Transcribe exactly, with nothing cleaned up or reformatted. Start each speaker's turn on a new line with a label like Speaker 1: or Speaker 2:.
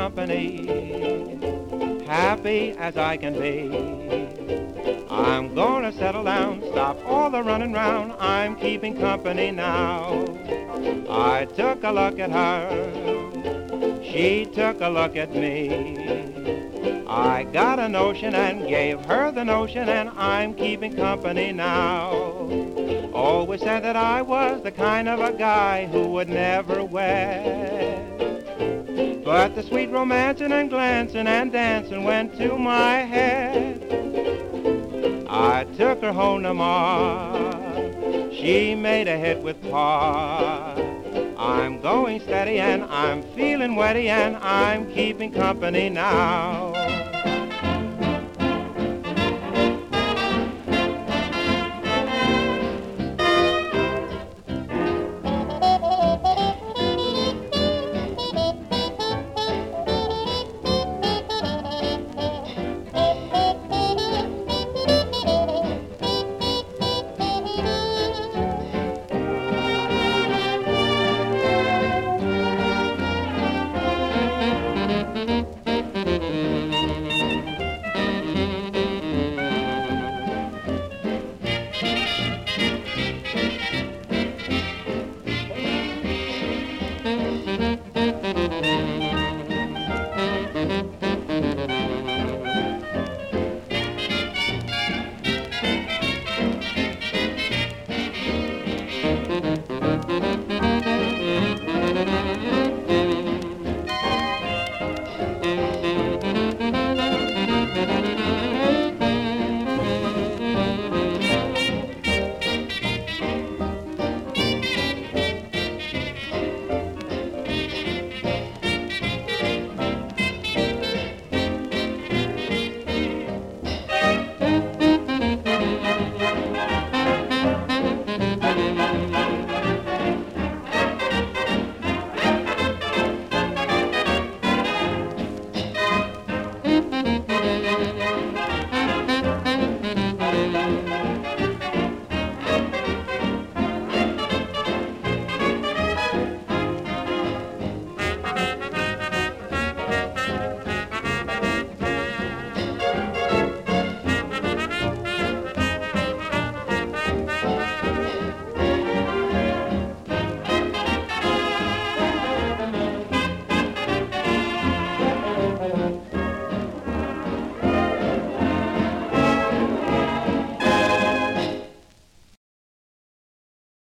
Speaker 1: company, happy as I can be. I'm gonna settle down, stop all the running round, I'm keeping company now. I took a look at her, she took a look at me. I got a notion and gave her the notion, and I'm keeping company now. Always said that I was the kind of a guy who would never wed, but the sweet romancing and glancing and dancing went to my head. I took her home to Ma, she made a hit with Pa. I'm going steady and I'm feeling wetty and I'm keeping company now.